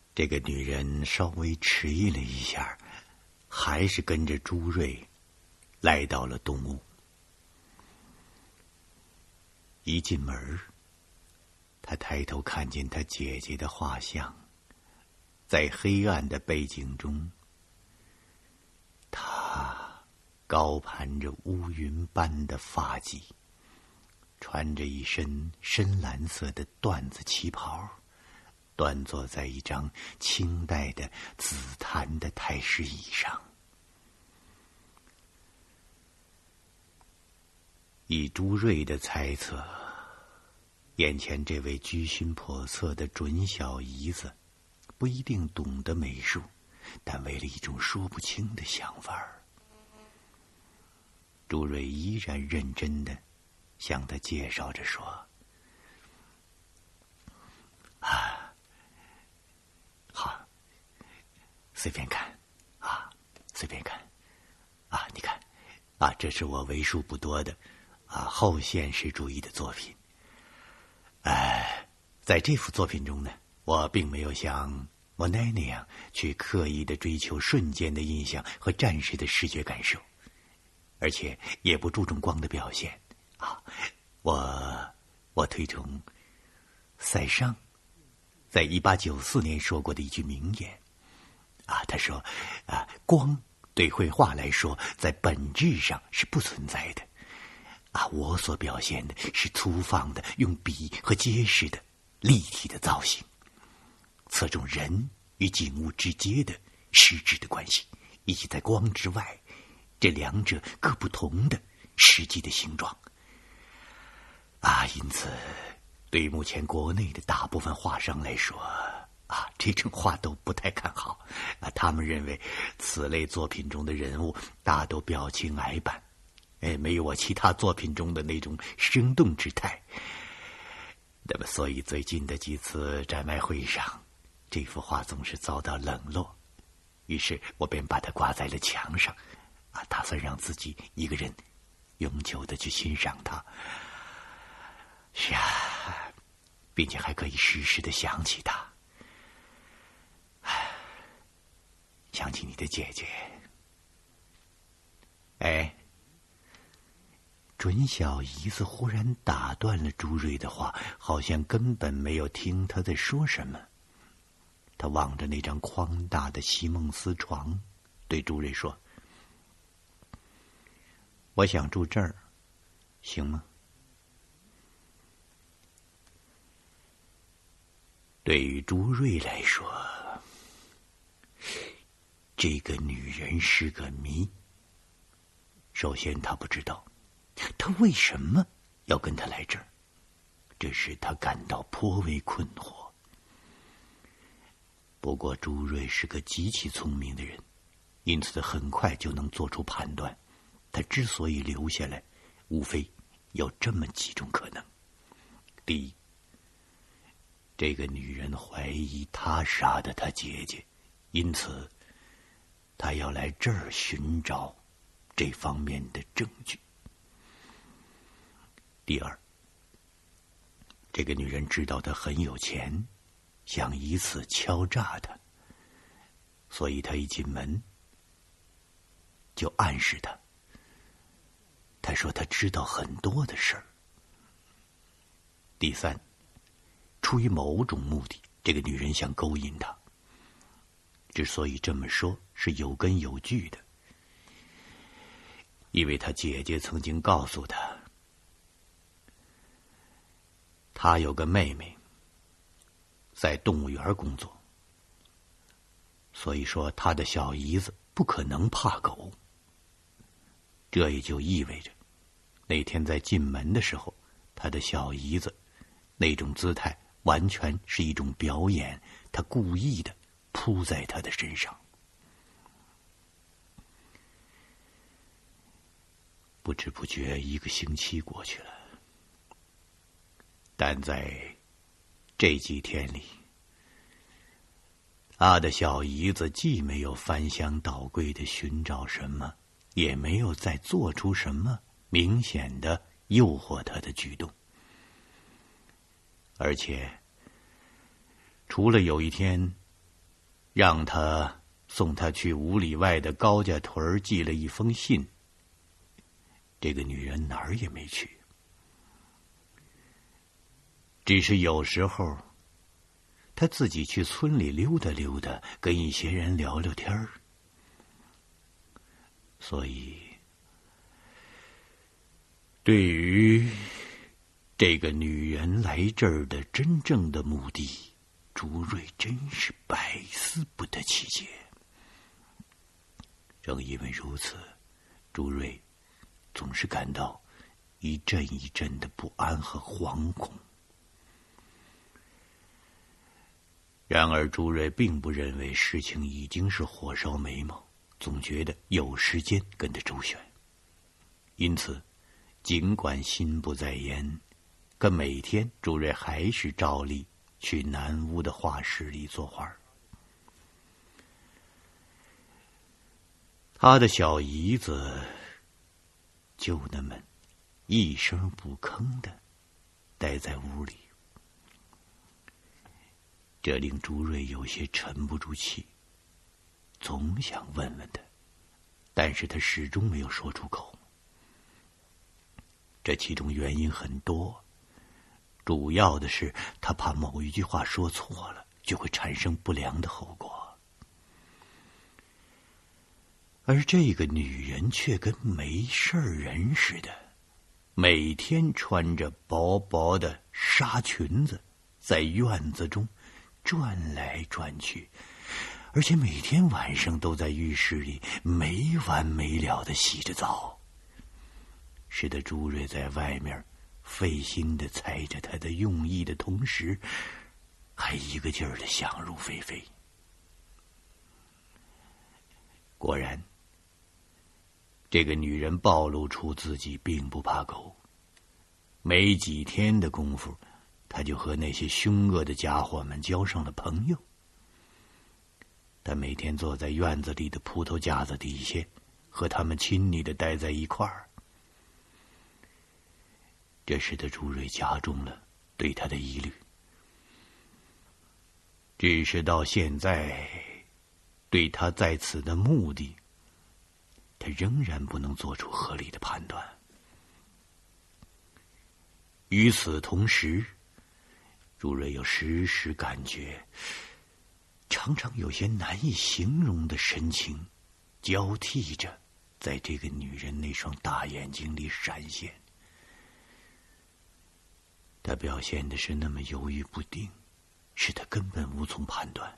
这个女人稍微迟疑了一下，还是跟着朱瑞来到了东屋。一进门，他抬头看见他姐姐的画像，在黑暗的背景中，她高盘着乌云般的发髻，穿着一身深蓝色的缎子旗袍，端坐在一张清代的紫檀的太师椅上。以朱瑞的猜测，眼前这位居心叵测的准小姨子不一定懂得美术，但为了一种说不清的想法，朱瑞依然认真地向他介绍着说：“好，随便看，随便看，你看，这是我为数不多的后现实主义的作品。在这幅作品中呢，我并没有像莫奈那样去刻意的追求瞬间的印象和暂时的视觉感受，而且也不注重光的表现。我推崇塞尚在1894年说过的一句名言。他说，光对绘画来说，在本质上是不存在的。我所表现的是粗放的用笔和结实的立体的造型，侧重人与景物之间的实质的关系，以及在光之外这两者各不同的实际的形状。因此对于目前国内的大部分画商来说，这种画都不太看好。他们认为此类作品中的人物大都表情矮板，没有我其他作品中的那种生动之态。那么所以最近的几次展卖会上，这幅画总是遭到冷落，于是我便把它挂在了墙上，打算让自己一个人永久的去欣赏它。是并且还可以时时的想起它，想起你的姐姐。准小姨子忽然打断了朱瑞的话，好像根本没有听他在说什么。他望着那张宽大的席梦思床，对朱瑞说：“我想住这儿，行吗？”对于朱瑞来说，这个女人是个谜。首先，他不知道他为什么要跟他来这儿，这使他感到颇为困惑。不过朱瑞是个极其聪明的人，因此很快就能做出判断。他之所以留下来，无非有这么几种可能。第一，这个女人怀疑他杀的她姐姐，因此她要来这儿寻找这方面的证据。第二，这个女人知道她很有钱，想以此敲诈她，所以她一进门就暗示她。她说她知道很多的事儿。第三，出于某种目的，这个女人想勾引他。之所以这么说，是有根有据的，因为他姐姐曾经告诉他，他有个妹妹在动物园工作，所以说他的小姨子不可能怕狗。这也就意味着，那天在进门的时候，他的小姨子那种姿态完全是一种表演，他故意的扑在他的身上。不知不觉1个星期过去了，但在这几天里，他的小姨子既没有翻箱倒柜的寻找什么，也没有再做出什么明显的诱惑他的举动。而且除了有一天让他送他去5里外的高家屯寄了一封信。这个女人哪儿也没去，只是有时候她自己去村里溜达溜达，跟一些人聊聊天儿。所以对于这个女人来这儿的真正的目的，朱瑞真是百思不得其解。正因为如此，朱瑞总是感到一阵一阵的不安和惶恐。然而朱瑞并不认为事情已经是火烧眉毛，总觉得有时间跟他周旋。因此尽管心不在焉，可每天朱瑞还是照例去南屋的画室里作画。他的小姨子就那么一声不吭的待在屋里，这令朱瑞有些沉不住气，总想问问他，但是他始终没有说出口。这其中原因很多，主要的是他怕某一句话说错了，就会产生不良的后果。而这个女人却跟没事人似的，每天穿着薄薄的纱裙子，在院子中转来转去，而且每天晚上都在浴室里没完没了地洗着澡，使得朱瑞在外面费心地猜着他的用意的同时，还一个劲儿地想入非非。果然，这个女人暴露出自己并不怕狗，没几天的功夫，她就和那些凶恶的家伙们交上了朋友。她每天坐在院子里的葡萄架子底下，和他们亲昵地待在一块儿。这使得朱瑞加重了对他的疑虑。只是到现在，对他在此的目的，他仍然不能做出合理的判断。与此同时，朱瑞又时时感觉，常常有些难以形容的神情交替着在这个女人那双大眼睛里闪现。他表现的是那么犹豫不定，使他根本无从判断。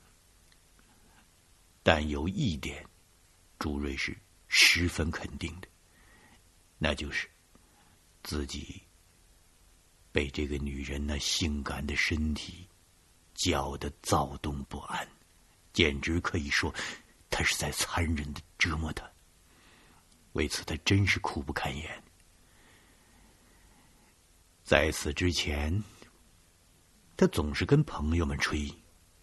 但有一点，朱瑞是十分肯定的，那就是自己被这个女人那性感的身体搅得躁动不安，简直可以说她是在残忍地折磨他。为此他真是苦不堪言。在此之前，他总是跟朋友们吹，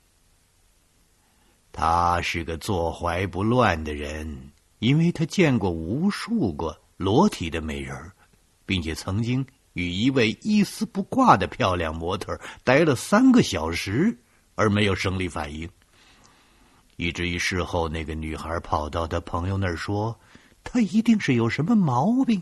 他是个坐怀不乱的人，因为他见过无数个裸体的美人，并且曾经与一位一丝不挂的漂亮模特待了3个小时而没有生理反应，以至于事后那个女孩跑到他朋友那儿说，他一定是有什么毛病。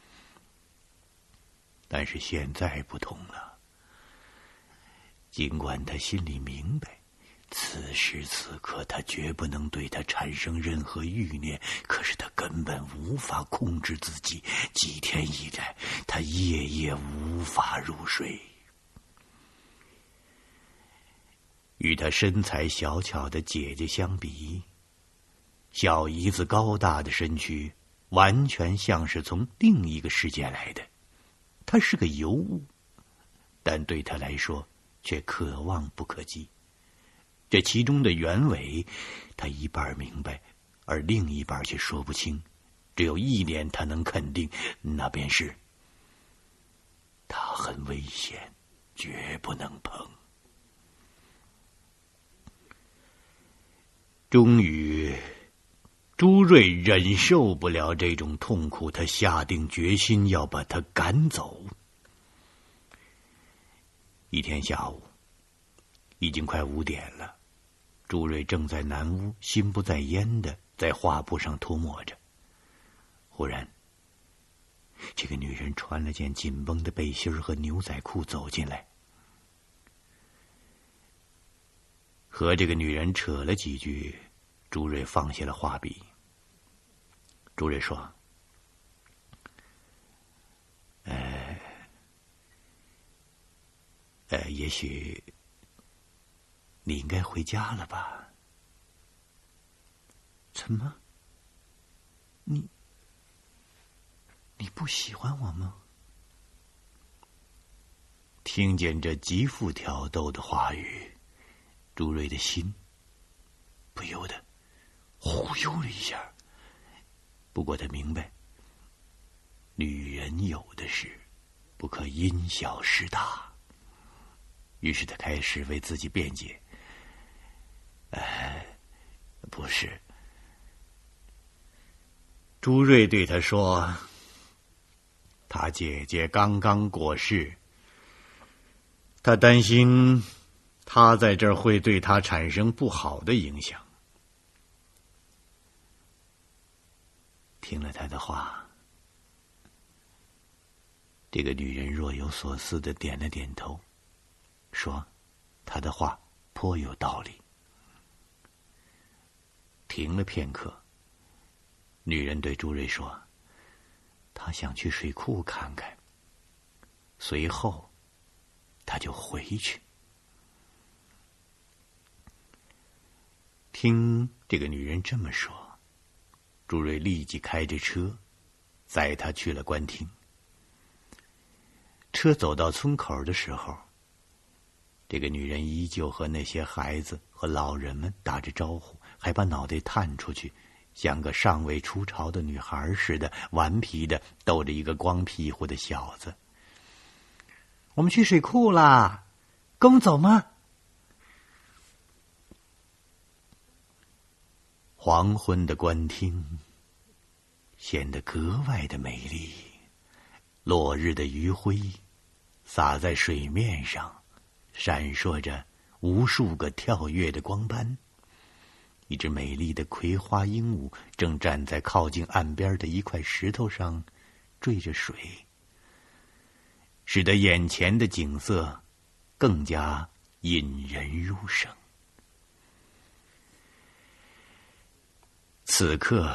但是现在不同了，尽管他心里明白，此时此刻他绝不能对他产生任何欲念，可是他根本无法控制自己。几天以来，他夜夜无法入睡。与他身材小巧的姐姐相比，小姨子高大的身躯完全像是从另一个世界来的。他是个尤物，但对他来说却可望不可及。这其中的原委，他一半明白，而另一半却说不清。只有一点他能肯定，那便是他很危险，绝不能碰。终于，朱瑞忍受不了这种痛苦，他下定决心要把他赶走。一天下午，已经快5点了， 朱瑞正在南屋心不在焉的在画布上涂抹着。忽然，这个女人穿了件紧绷的背心和牛仔裤走进来，和这个女人扯了几句，朱瑞放下了画笔。朱瑞说：“也许你应该回家了吧？”“怎么？你不喜欢我吗？”听见这极富挑逗的话语，朱瑞的心不由得忽悠了一下。不过他明白，女人有的是，不可因小失大。于是他开始为自己辩解：“不是。”朱瑞对他说：“他姐姐刚刚过世，他担心他在这儿会对他产生不好的影响。”听了他的话，这个女人若有所思地点了点头，说：“他的话颇有道理。”停了片刻，女人对朱瑞说：“她想去水库看看，随后她就回去。”听这个女人这么说，朱瑞立即开着车载她去了官厅。车走到村口的时候，这个女人依旧和那些孩子和老人们打着招呼，还把脑袋探出去，像个尚未出巢的女孩似的，顽皮的逗着一个光屁股的小子。“我们去水库啦，跟我们走吗？”黄昏的官厅显得格外的美丽，落日的余晖洒在水面上，闪烁着无数个跳跃的光斑。一只美丽的葵花鹦鹉正站在靠近岸边的一块石头上缀着水，使得眼前的景色更加引人入胜。此刻，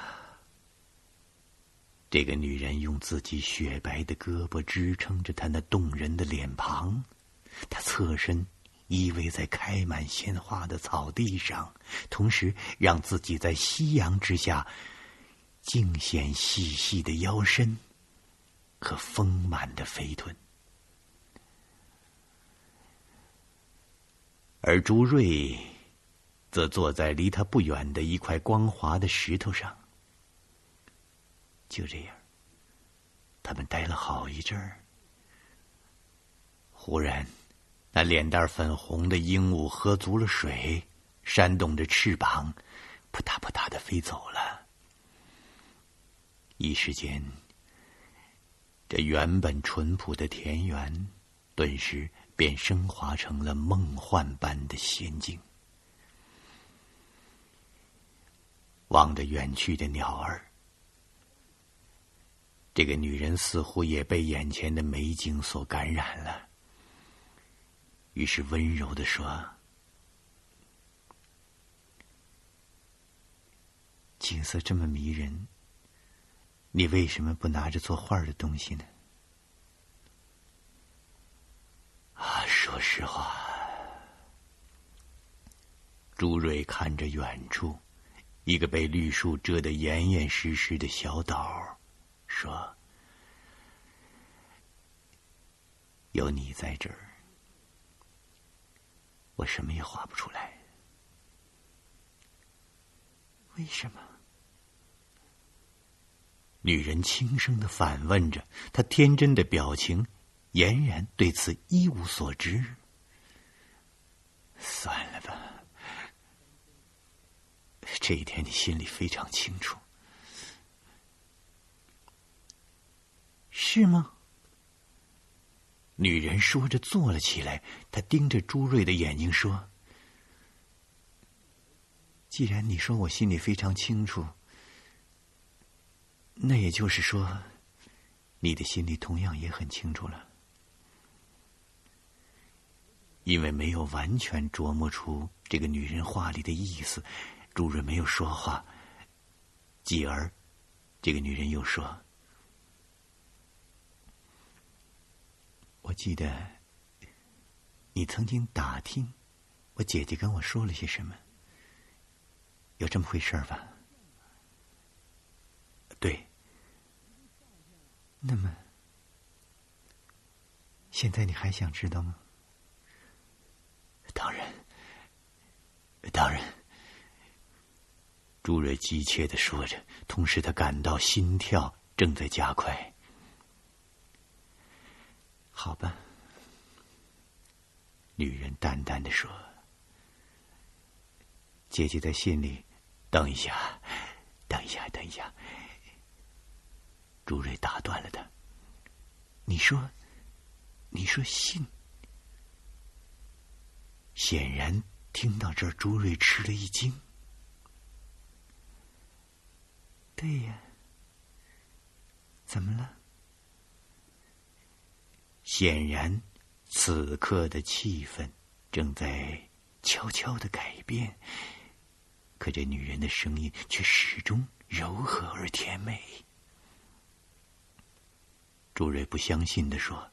这个女人用自己雪白的胳膊支撑着她那动人的脸庞，她侧身依偎在开满鲜花的草地上，同时让自己在夕阳之下尽显细细的腰身和丰满的肥臀。而朱瑞则坐在离他不远的一块光滑的石头上。就这样，他们待了好一阵儿。忽然，那脸蛋粉红的鹦鹉喝足了水，扇动着翅膀，扑嗒扑嗒地飞走了。一时间，这原本淳朴的田园，顿时便升华成了梦幻般的仙境。望着远去的鸟儿，这个女人似乎也被眼前的美景所感染了，于是温柔地说：“景色这么迷人，你为什么不拿着做画的东西呢？”说实话，朱瑞看着远处一个被绿树遮得严严实实的小岛，说：“有你在这儿，我什么也画不出来。”“为什么？”女人轻声地反问着，她天真的表情俨然对此一无所知。“算了吧，这一点你心里非常清楚。”“是吗？”女人说着坐了起来，她盯着朱瑞的眼睛说：“ 既然你说我心里非常清楚，那也就是说，你的心里同样也很清楚了。因为没有完全琢磨出这个女人话里的意思，朱瑞没有说话。继而，这个女人又说：“我记得你曾经打听我姐姐跟我说了些什么，有这么回事吧？”“对。”“那么，现在你还想知道吗？”“当然，当然。”朱瑞急切地说着，同时他感到心跳正在加快。“好吧。”女人淡淡地说，“姐姐在信里……等一下。”朱瑞打断了他：“你说信？”显然听到这儿，朱瑞吃了一惊。“对呀，怎么了？”显然，此刻的气氛正在悄悄地改变，可这女人的声音却始终柔和而甜美。朱瑞不相信地说：“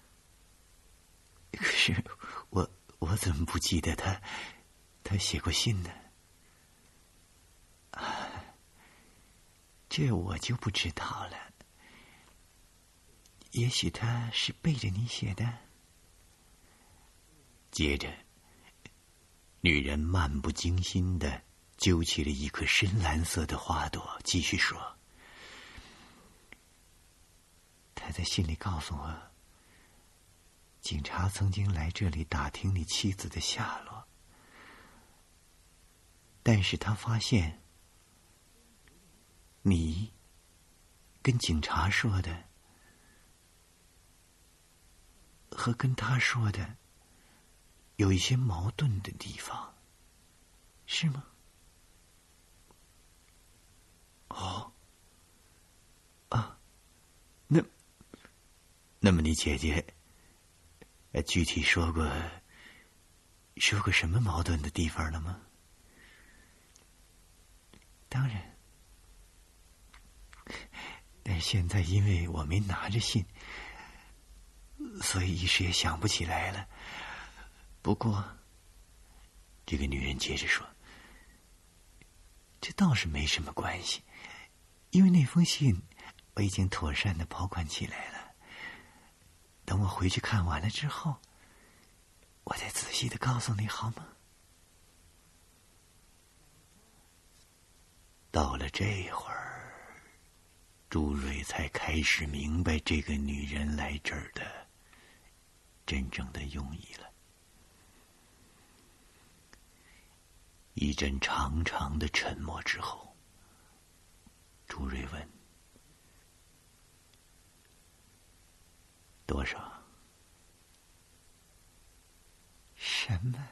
可是我怎么不记得他写过信呢？”“这我就不知道了。也许他是背着你写的。”接着，女人漫不经心地揪起了一颗深蓝色的花朵，继续说：“他在信里告诉我，警察曾经来这里打听你妻子的下落，但是他发现你跟警察说的和跟他说的有一些矛盾的地方，是吗？”“哦，啊，那么你姐姐具体说过什么矛盾的地方了吗？”“当然，但是现在因为我没拿着信，所以一时也想不起来了。不过，”这个女人接着说，“这倒是没什么关系，因为那封信我已经妥善地保管起来了。等我回去看完了之后，我再仔细地告诉你，好吗？”到了这会儿，朱瑞才开始明白这个女人来这儿的真正的用意了。一阵长长的沉默之后，朱瑞问：“多少？”“什么？”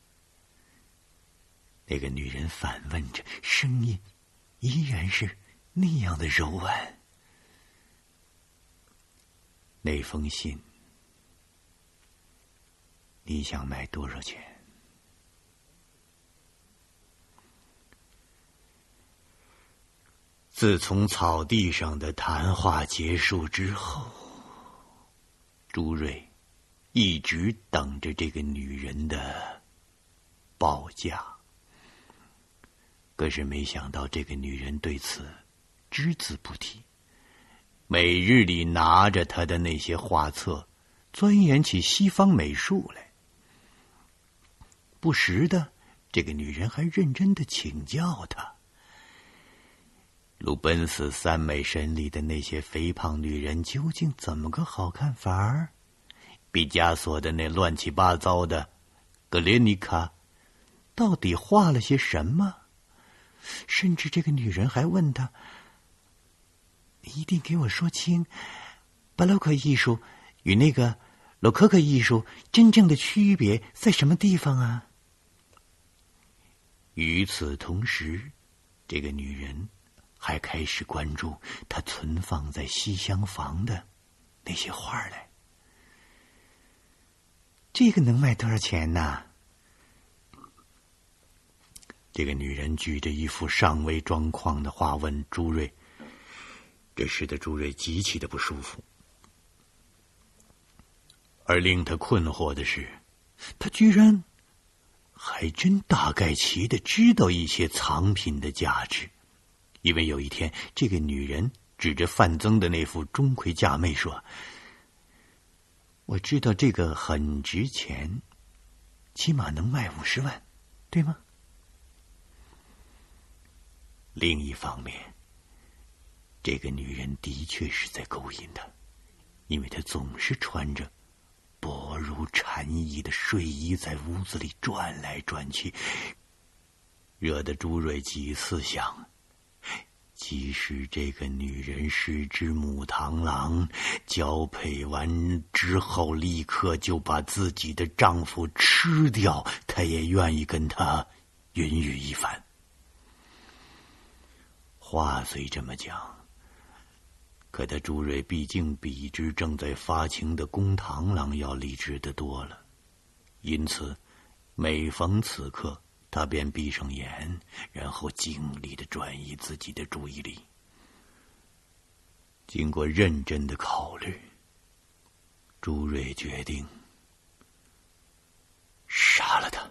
那个女人反问着，声音依然是那样的柔婉。“那封信，你想卖多少钱？”自从草地上的谈话结束之后，朱瑞一直等着这个女人的报价。可是没想到这个女人对此只字不提，每日里拿着她的那些画册，钻研起西方美术来。不时的，这个女人还认真地请教她。鲁本斯三美神里的那些肥胖女人究竟怎么个好看法儿？毕加索的那乱七八糟的格列尼卡到底画了些什么？甚至这个女人还问他：“你一定给我说清巴洛克艺术与那个洛可可艺术真正的区别在什么地方啊？” 与此同时，这个女人还开始关注她存放在西厢房的那些画来。这个能卖多少钱呢？这个女人举着一幅尚未装框的画问朱瑞，这使得朱瑞极其的不舒服。而令他困惑的是，他居然还真大概其的知道一些藏品的价值。因为有一天，这个女人指着范增的那副钟馗嫁妹说：“我知道这个很值钱，起码能卖50万，对吗？”另一方面，这个女人的确是在勾引他，因为她总是穿着薄如蝉翼的睡衣在屋子里转来转去，惹得朱瑞几次想，即使这个女人是只母螳螂，交配完之后立刻就把自己的丈夫吃掉，她也愿意跟他云雨一番。话虽这么讲，可他朱瑞毕竟比之正在发情的公螳螂要理智得多了，因此每逢此刻，他便闭上眼，然后尽力地转移自己的注意力。经过认真的考虑，朱瑞决定杀了他。